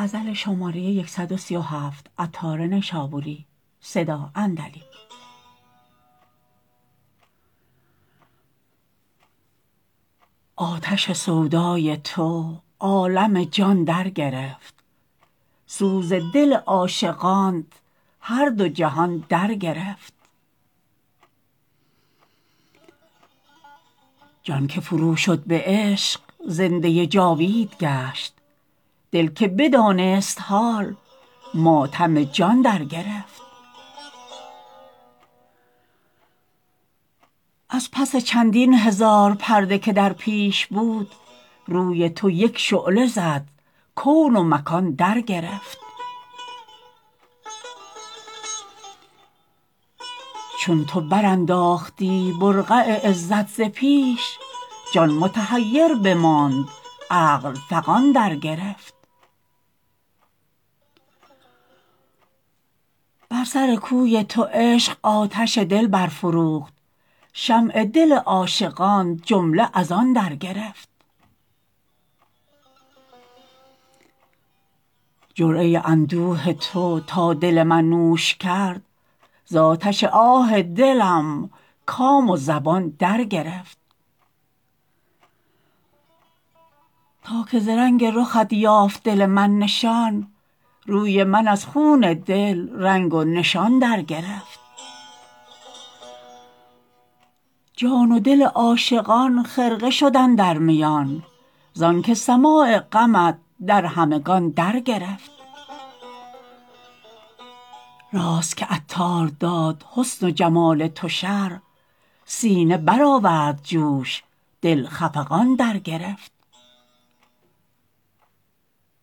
آتش سودای تو عالم جان درگرفت، سوز دل عاشقانت هر دو جهان درگرفت. جان که فرو شد به عشق زنده جاوید گشت، دل که بدانست حال ماتم جان درگرفت. از پس چندین هزار پرده که در پیش بود، روی تو یک شعله زد کون و مکان درگرفت. چون تو برانداختی برقع عزت ز پیش، جان متحیر بماند عقل فغان درگرفت. بر سر کوی تو عشق آتش دل برفروخت، شمع دل عاشقان جمله از آن درگرفت. جرعه اندوه تو تا دل من نوش کرد، ز آتش آه دلم کام و زبان درگرفت. تا که ز رنگ رخت یافت دل من نشان، روی من از خون دل رنگ و نشان درگرفت. جان و دل عاشقان خرقه شد اندر میان، زانکه سماع غمت در همگان درگرفت. راست که عطار داد حسن و جمال تو شرح، سینه برآورد جوش دل خفقان درگرفت.